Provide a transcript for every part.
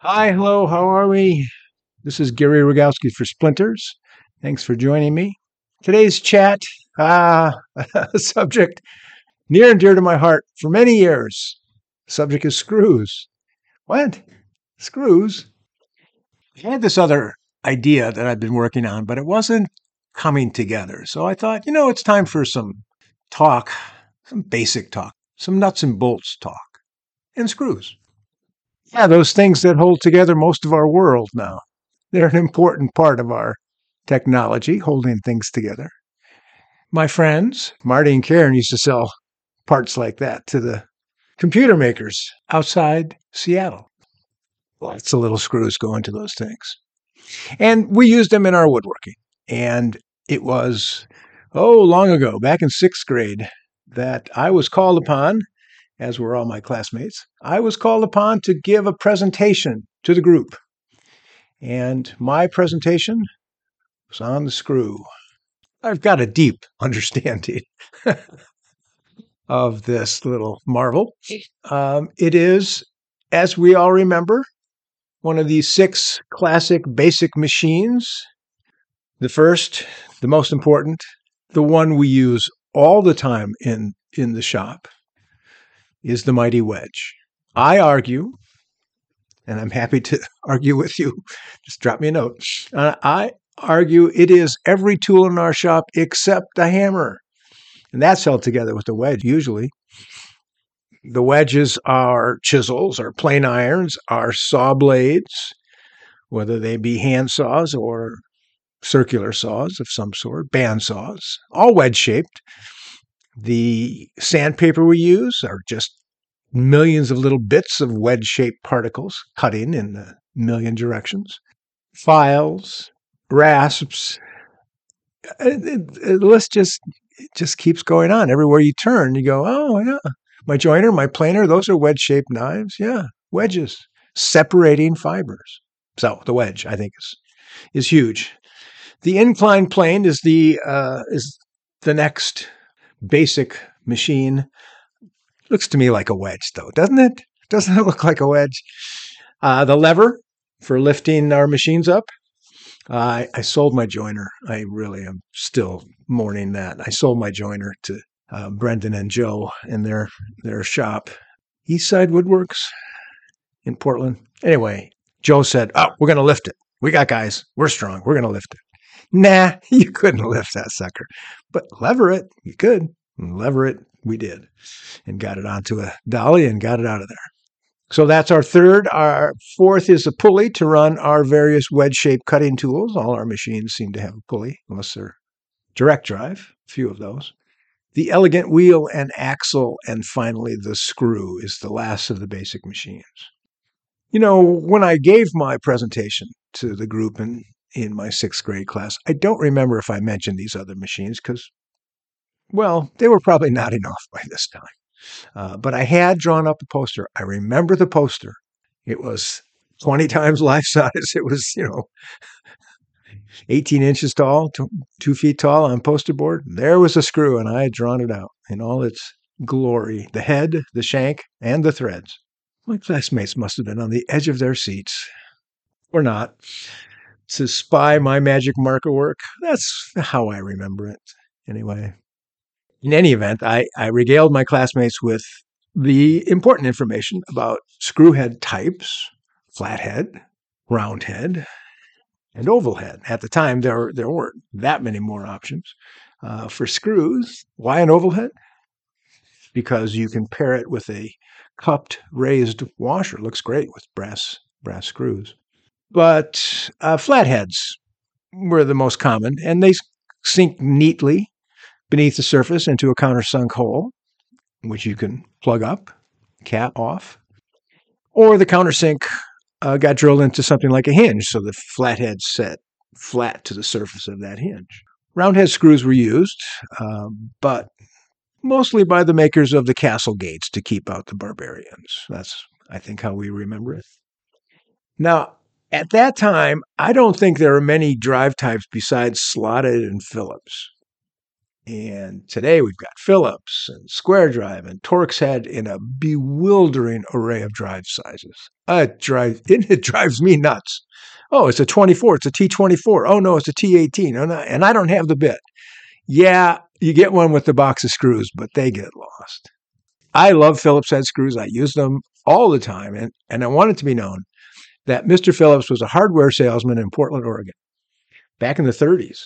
Hi, hello, how are we? This is Gary Rogowski for Splinters. Thanks for joining me. Today's chat, a subject near and dear to my heart for many years. The subject is screws. What? Screws? I had this other idea that I've been working on, but it wasn't coming together. So I thought, it's time for some talk, some basic talk, some nuts and bolts talk, and screws. Yeah, those things that hold together most of our world now. They're an important part of our technology, holding things together. My friends, Marty and Karen, used to sell parts like that to the computer makers outside Seattle. Lots of little screws go into those things. And we used them in our woodworking. And it was, long ago, back in sixth grade, that I was called upon, as were all my classmates, I was called upon to give a presentation to the group. And my presentation was on the screw. I've got a deep understanding of this little marvel. It is, as we all remember, one of these six classic basic machines. The first, the most important, the one we use all the time in the shop is the mighty wedge. I argue, and I'm happy to argue with you, just drop me a note. I argue it is every tool in our shop except a hammer. And that's held together with the wedge, usually. The wedges are chisels, are plane irons, are saw blades, whether they be hand saws or circular saws of some sort, band saws, all wedge-shaped. The sandpaper we use are just millions of little bits of wedge-shaped particles cutting in a million directions. Files, rasps, the list just keeps going on. Everywhere you turn, you go, oh, yeah. My joiner, my planer, those are wedge-shaped knives. Yeah, wedges, separating fibers. So the wedge, I think, is huge. The inclined plane is the next basic machine. Looks to me like a wedge, though, doesn't it? Doesn't it look like a wedge? The lever for lifting our machines up. I sold my joiner. I really am still mourning that. I sold my joiner to Brendan and Joe in their shop, Eastside Woodworks in Portland. Anyway, Joe said, "Oh, we're going to lift it. We got guys. We're strong. We're going to lift it." Nah, you couldn't lift that sucker. But lever it, you could. And lever it, we did. And got it onto a dolly and got it out of there. So that's our third. Our fourth is a pulley to run our various wedge-shaped cutting tools. All our machines seem to have a pulley, unless they're direct drive, a few of those. The elegant wheel and axle, and finally the screw is the last of the basic machines. When I gave my presentation to the group in my sixth grade class, I don't remember if I mentioned these other machines because, well, they were probably nodding off by this time. But I had drawn up a poster. I remember the poster. It was 20 times life size. It was, 18 inches tall, 2 feet tall on poster board. There was a screw, and I had drawn it out in all its glory, the head, the shank, and the threads. My classmates must have been on the edge of their seats. Or not. To spy my magic marker work. That's how I remember it. Anyway. In any event, I regaled my classmates with the important information about screw head types, flathead, round head, and oval head. At the time, there weren't that many more options. For screws, why an oval head? Because you can pair it with a cupped raised washer. It looks great with brass screws. But flatheads were the most common, and they sink neatly beneath the surface into a countersunk hole, which you can plug up, cap off. Or the countersink got drilled into something like a hinge, so the flathead set flat to the surface of that hinge. Roundhead screws were used, but mostly by the makers of the castle gates to keep out the barbarians. That's, I think, how we remember it. Now, at that time, I don't think there were many drive types besides slotted and Phillips. And today we've got Phillips and square drive and Torx head in a bewildering array of drive sizes. It drives me nuts. Oh, it's a 24. It's a T24. Oh, no, it's a T18. Oh, no, and I don't have the bit. Yeah, you get one with the box of screws, but they get lost. I love Phillips head screws. I use them all the time. And I want it to be known that Mr. Phillips was a hardware salesman in Portland, Oregon, back in the 30s.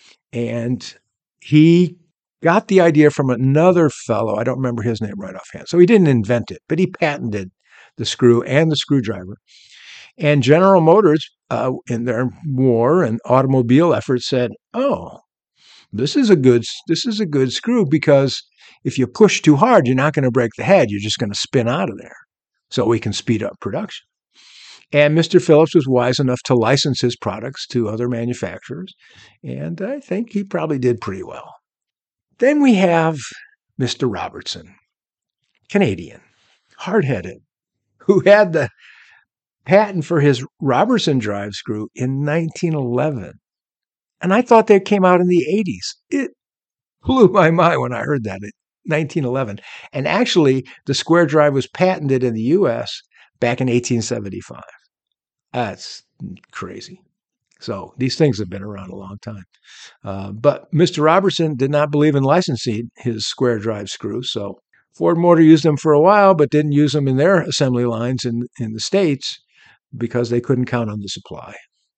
And he got the idea from another fellow. I don't remember his name right offhand. So he didn't invent it, but he patented the screw and the screwdriver. And General Motors, in their war and automobile efforts, said, "Oh, this is a good screw, because if you push too hard, you're not going to break the head. You're just going to spin out of there. So we can speed up production." And Mr. Phillips was wise enough to license his products to other manufacturers. And I think he probably did pretty well. Then we have Mr. Robertson, Canadian, hard-headed, who had the patent for his Robertson drive screw in 1911. And I thought they came out in the 80s. It blew my mind when I heard that in 1911. And actually, the square drive was patented in the U.S. back in 1875. That's crazy. So these things have been around a long time. But Mr. Robertson did not believe in licensing his square drive screws. So Ford Motor used them for a while, but didn't use them in their assembly lines in the States because they couldn't count on the supply.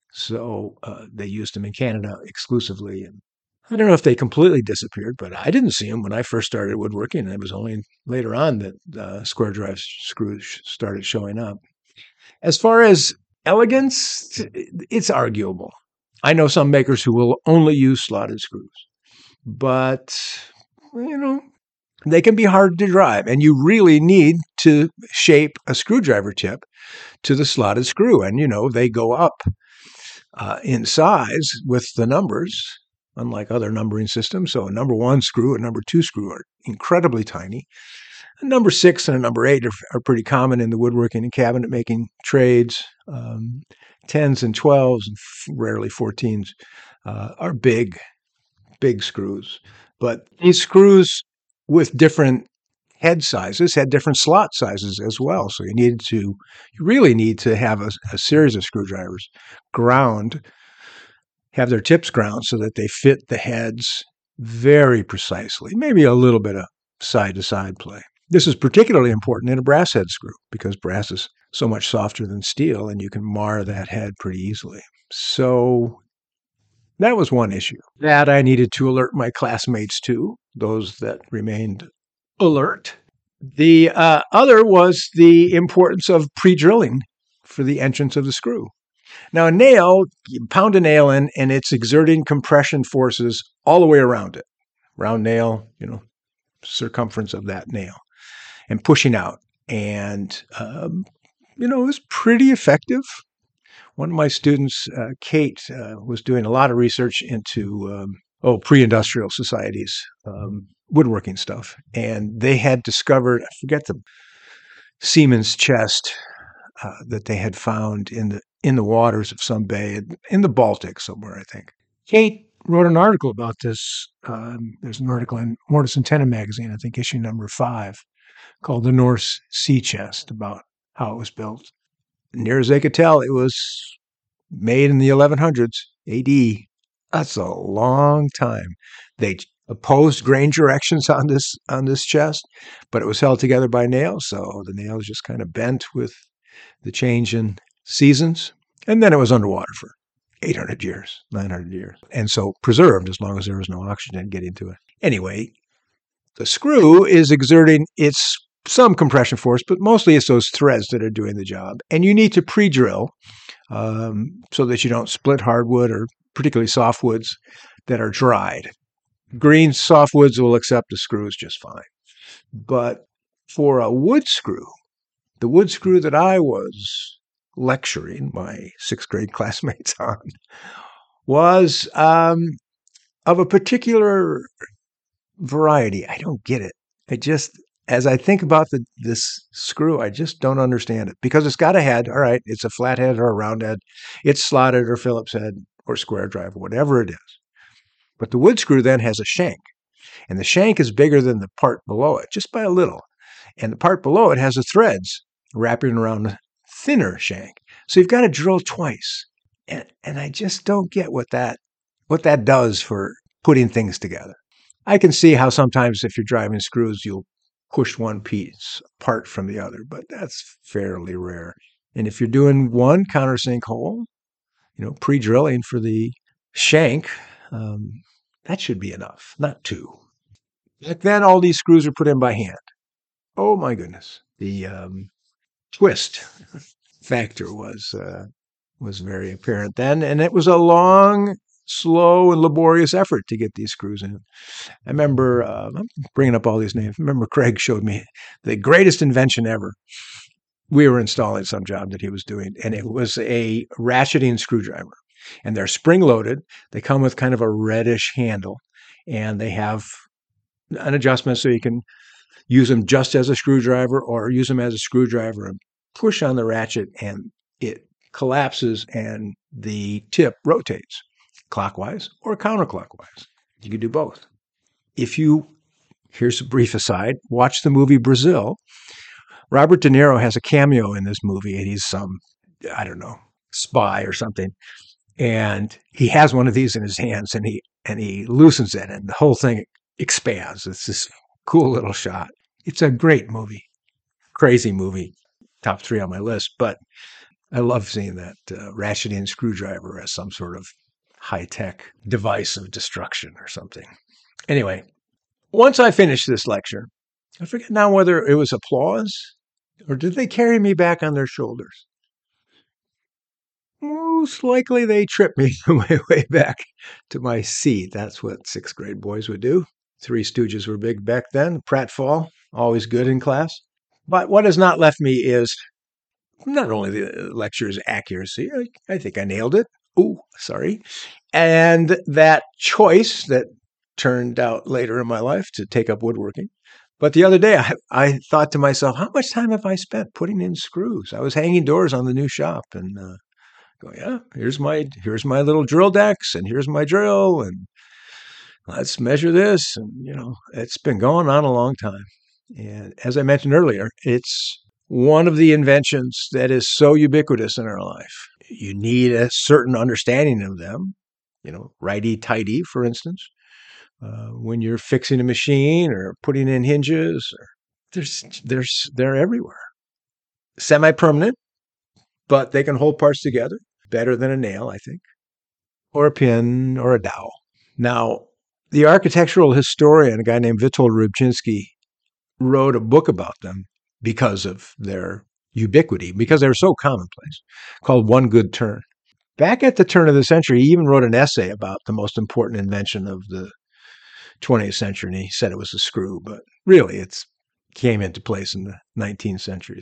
So they used them in Canada exclusively. And I don't know if they completely disappeared, but I didn't see them when I first started woodworking. And it was only later on that square drive screws started showing up. As far as elegance, it's arguable. I know some makers who will only use slotted screws, but, they can be hard to drive, and you really need to shape a screwdriver tip to the slotted screw. And, they go up in size with the numbers, unlike other numbering systems. So a number 1 screw and number 2 screw are incredibly tiny. A number 6 and a number 8 are pretty common in the woodworking and cabinet making trades. 10s and 12s, and rarely 14s, are big screws. But these screws with different head sizes had different slot sizes as well. So you really need to have a series of screwdrivers have their tips ground so that they fit the heads very precisely, maybe a little bit of side-to-side play. This is particularly important in a brass head screw because brass is so much softer than steel, and you can mar that head pretty easily. So that was one issue that I needed to alert my classmates to, those that remained alert. The other was the importance of pre-drilling for the entrance of the screw. Now, a nail, you pound a nail in, and it's exerting compression forces all the way around it. Round nail, circumference of that nail, and pushing out. And, it was pretty effective. One of my students, Kate, was doing a lot of research into pre-industrial societies, woodworking stuff. And they had discovered, I forget the Siemens chest that they had found in the waters of some bay, in the Baltic somewhere, I think. Kate wrote an article about this. There's an article in Mortise and Tenon magazine, I think issue number 5, called The Norse Sea Chest, about how it was built. Near as they could tell, it was made in the 1100s AD. That's a long time. They opposed grain directions on this chest, but it was held together by nails, so the nails just kind of bent with the change in seasons. And then it was underwater for 800 years, 900 years, and so preserved as long as there was no oxygen getting to it. Anyway, the screw is exerting some compression force, but mostly it's those threads that are doing the job. And you need to pre-drill so that you don't split hardwood or particularly softwoods that are dried. Green softwoods will accept the screws just fine. But for a wood screw, the wood screw that I was lecturing my 6th grade classmates on was of a particular variety. I don't get it. As I think about this screw, I just don't understand it, because it's got a head. All right, it's a flat head or a round head. It's slotted or Phillips head or square drive, whatever it is. But the wood screw then has a shank. And the shank is bigger than the part below it, just by a little. And the part below it has the threads wrapping around the thinner shank. So you've got to drill twice. And I just don't get what that does for putting things together. I can see how sometimes if you're driving screws, you'll push one piece apart from the other, but that's fairly rare. And if you're doing one countersink hole, pre-drilling for the shank, that should be enough, not two. Back then, all these screws were put in by hand. Oh my goodness. The twist factor was very apparent then, and it was a long, slow, and laborious effort to get these screws in. I remember, I'm bringing up all these names. I remember Craig showed me the greatest invention ever. We were installing some job that he was doing, and it was a ratcheting screwdriver. And they're spring-loaded. They come with kind of a reddish handle, and they have an adjustment so you can use them just as a screwdriver or use them as a screwdriver and push on the ratchet, and it collapses and the tip rotates clockwise or counterclockwise. You can do both. Here's a brief aside, watch the movie Brazil. Robert De Niro has a cameo in this movie, and he's some, I don't know, spy or something. And he has one of these in his hands, and he loosens it, and the whole thing expands. It's this cool little shot. It's a great movie, crazy movie, top 3 on my list. But I love seeing that ratcheting screwdriver as some sort of high-tech device of destruction or something. Anyway, once I finished this lecture, I forget now whether it was applause or did they carry me back on their shoulders? Most likely they tripped me my way back to my seat. That's what 6th grade boys would do. Three Stooges were big back then. Pratfall, always good in class. But what has not left me is not only the lecture's accuracy, I think I nailed it. Oh, sorry. And that choice that turned out later in my life to take up woodworking. But the other day, I thought to myself, how much time have I spent putting in screws? I was hanging doors on the new shop and going, yeah, here's my little drill decks, and here's my drill, and let's measure this. And, it's been going on a long time. And as I mentioned earlier, it's one of the inventions that is so ubiquitous in our life. You need a certain understanding of them, righty-tighty, for instance. When you're fixing a machine or putting in hinges, they're everywhere. Semi-permanent, but they can hold parts together better than a nail, I think, or a pin or a dowel. Now, the architectural historian, a guy named Witold Rybczynski, wrote a book about them because of their ubiquity, because they were so commonplace, called One Good Turn. Back at the turn of the century, he even wrote an essay about the most important invention of the 20th century, and he said it was the screw, but really it came into place in the 19th century.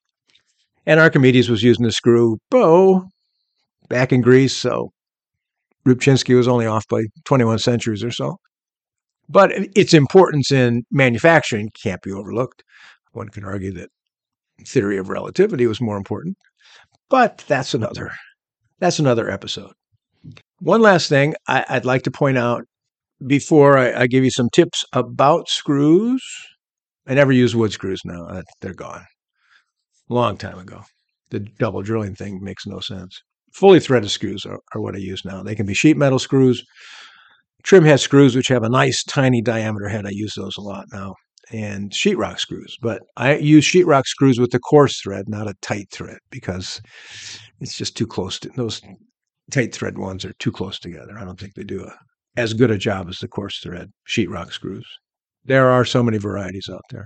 And Archimedes was using the screw bow back in Greece, so Rybczynski was only off by 21 centuries or so. But its importance in manufacturing can't be overlooked. One could argue that theory of relativity was more important, but that's another episode. One last thing I'd like to point out before I give you some tips about screws. I never use wood screws now. They're gone. Long time ago. The double drilling thing makes no sense. Fully threaded screws are what I use now. They can be sheet metal screws, trim head screws, which have a nice tiny diameter head. I use those a lot now. And sheetrock screws. But I use sheetrock screws with the coarse thread, not a tight thread, because it's just too close to those tight thread ones are too close together. I don't think they do as good a job as the coarse thread sheetrock screws. There are so many varieties out there.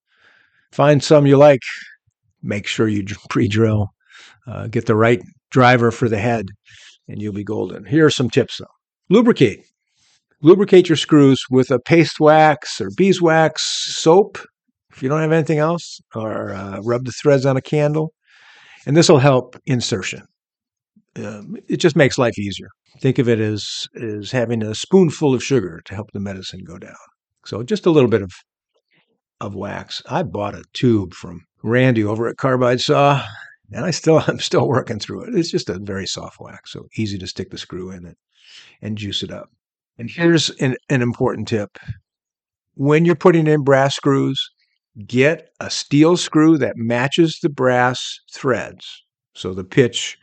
Find some you like. Make sure you pre-drill. Get the right driver for the head, and you'll be golden. Here are some tips, though. Lubricate. Lubricate your screws with a paste wax or beeswax soap, if you don't have anything else, or rub the threads on a candle. And this will help insertion. It just makes life easier. Think of it as having a spoonful of sugar to help the medicine go down. So just a little bit of wax. I bought a tube from Randy over at Carbide Saw, and I'm still working through it. It's just a very soft wax, so easy to stick the screw in it and juice it up. And here's an important tip. when you're putting in brass screws, get a steel screw that matches the brass threads. So the pitch,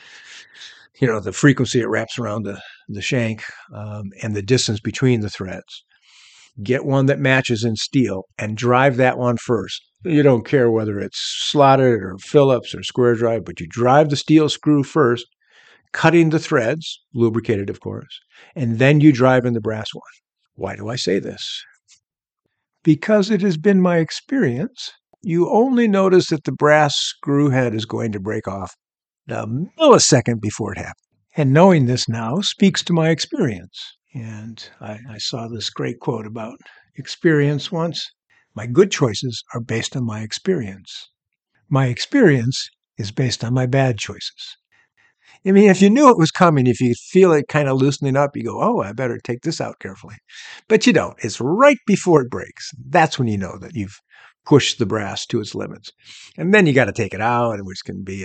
the frequency it wraps around the shank, and the distance between the threads. Get one that matches in steel and drive that one first. You don't care whether it's slotted or Phillips or square drive, but you drive the steel screw first, cutting the threads, lubricated, of course, and then you drive in the brass one. Why do I say this? Because it has been my experience, you only notice that the brass screw head is going to break off a millisecond before it happens. And knowing this now speaks to my experience. And I saw this great quote about experience once. My good choices are based on my experience. My experience is based on my bad choices. I mean, if you knew it was coming, if you feel it kind of loosening up, you go, oh, I better take this out carefully. But you don't. It's right before it breaks. That's when you know that you've pushed the brass to its limits. And then you got to take it out, which can be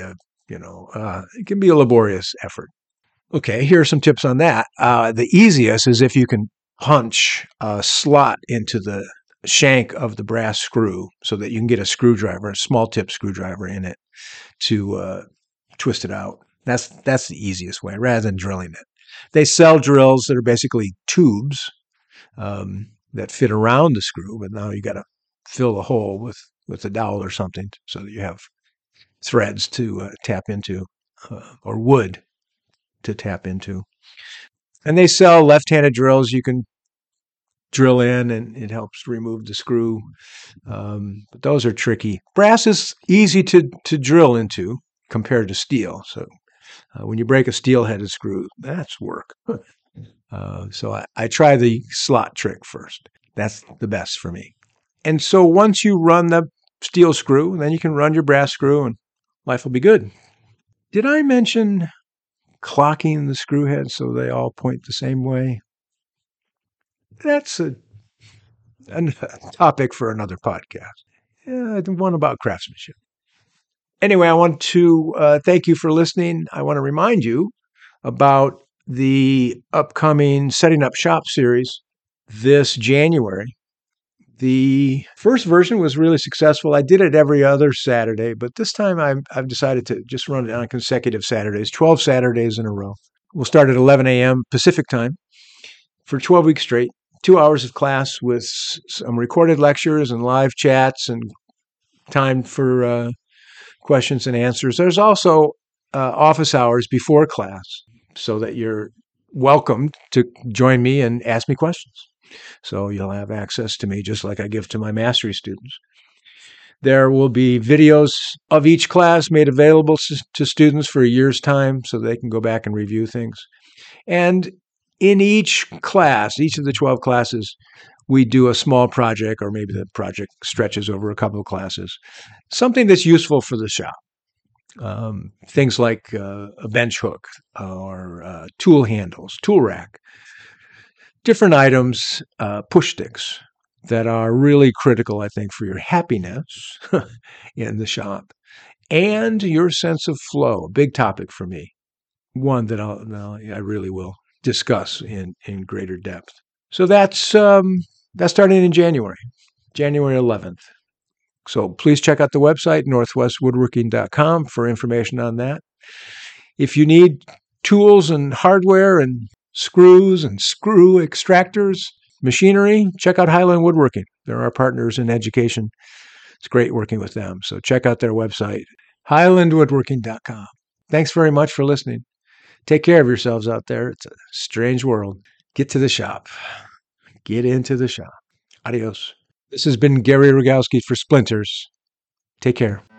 it can be a laborious effort. Okay, here are some tips on that. The easiest is if you can punch a slot into the shank of the brass screw so that you can get a screwdriver, a small tip screwdriver in it to twist it out. That's the easiest way, rather than drilling it. They sell drills that are basically tubes that fit around the screw, but now you got to fill the hole with a dowel or something so that you have threads to tap into, or wood to tap into. And they sell left-handed drills you can drill in, and it helps remove the screw. But those are tricky. Brass is easy to drill into compared to steel. So when you break a steel-headed screw, that's work. So I try the slot trick first. That's the best for me. And so once you run the steel screw, then you can run your brass screw and life will be good. Did I mention clocking the screw heads so they all point the same way? That's a topic for another podcast. The one about craftsmanship. Anyway, I want to thank you for listening. I want to remind you about the upcoming Setting Up Shop series this January. The first version was really successful. I did it every other Saturday, but this time I've decided to just run it on consecutive Saturdays, 12 Saturdays in a row. We'll start at 11 a.m. Pacific time for 12 weeks straight, 2 hours of class with some recorded lectures and live chats and time for questions and answers. There's also office hours before class so that you're welcome to join me and ask me questions. So you'll have access to me just like I give to my mastery students. There will be videos of each class made available to students for a year's time so they can go back and review things. And in each class, each of the 12 classes, we do a small project, or maybe the project stretches over a couple of classes, something that's useful for the shop. Things like a bench hook or tool handles, tool rack, different items, push sticks that are really critical, I think, for your happiness in the shop and your sense of flow. A big topic for me, one that I really will discuss in greater depth. So that's starting in January 11th. So please check out the website, northwestwoodworking.com, for information on that. If you need tools and hardware and screws and screw extractors, machinery, check out Highland Woodworking. They're our partners in education. It's great working with them. So check out their website, highlandwoodworking.com. Thanks very much for listening. Take care of yourselves out there. It's a strange world. Get to the shop. Get into the shop. Adios. This has been Gary Rogowski for Splinters. Take care.